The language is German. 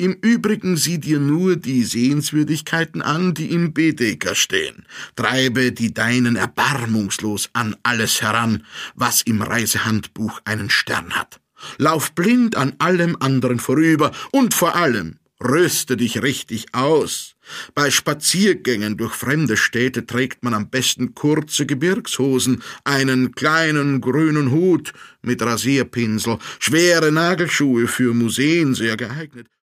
Im Übrigen sieh dir nur die Sehenswürdigkeiten an, die im Baedeker stehen. Treibe die deinen erbarmungslos an alles heran, was im Reisehandbuch einen Stern hat. Lauf blind an allem anderen vorüber und vor allem rüste dich richtig aus. Bei Spaziergängen durch fremde Städte trägt man am besten kurze Gebirgshosen, einen kleinen grünen Hut mit Rasierpinsel, schwere Nagelschuhe für Museen sehr geeignet.